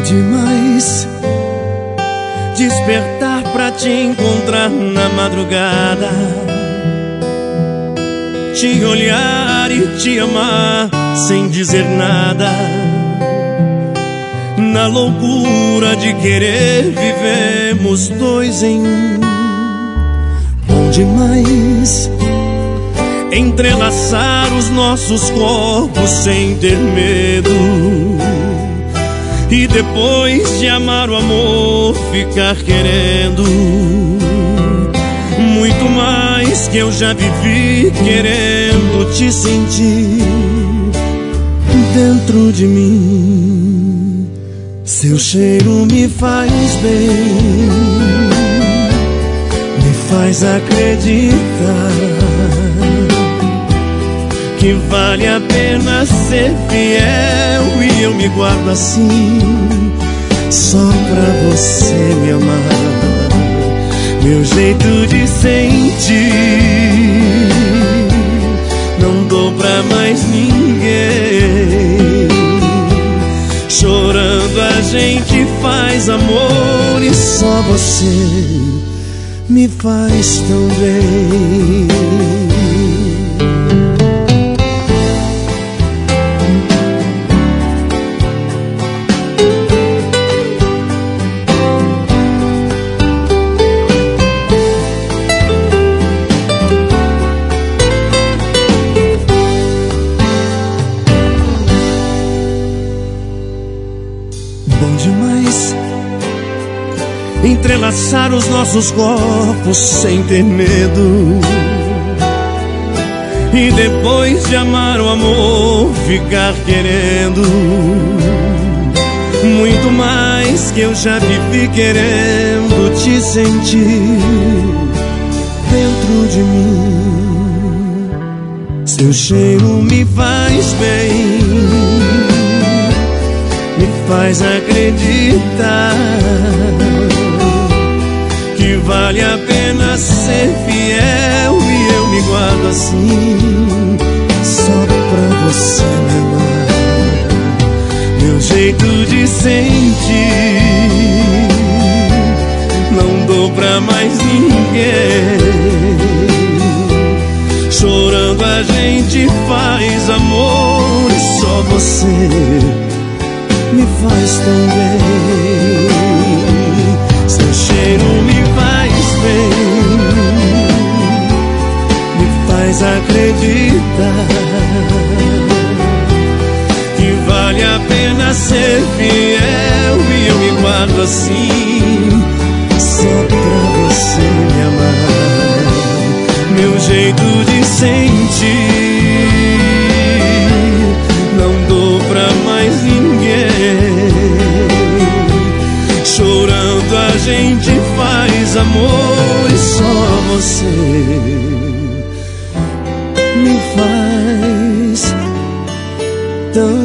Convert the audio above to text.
demais despertar pra te encontrar na madrugada, te olhar e te amar sem dizer nada. Na loucura de querer vivemos dois em um. Bom demais entrelaçar os nossos corpos sem ter medo, e depois de amar o amor ficar querendo muito mais que eu já vivi, querendo te sentir dentro de mim. Seu cheiro me faz bem, me faz acreditar que vale a pena ser fiel, e eu me guardo assim só pra você me amar. Meu jeito de sentir não dou pra mais ninguém. Chorando a gente faz amor, e só você me faz tão bem. Bom demais entrelaçar os nossos corpos sem ter medo, e depois de amar o amor ficar querendo muito mais que eu já vivi, querendo te sentir dentro de mim. Seu cheiro me faz bem, me faz acreditar que vale a pena ser fiel, e eu me guardo assim só pra você me amar. Meu jeito de sentir não dou pra mais ninguém. Chorando a gente faz amor, e só você me faz tão bem. Seu cheiro me faz bem, me faz acreditar que vale a pena ser fiel, e eu me guardo assim só pra você me amar. Meu jeito de sentir não dou pra mais ninguém. Chorando a gente faz amor, e só você me faz tão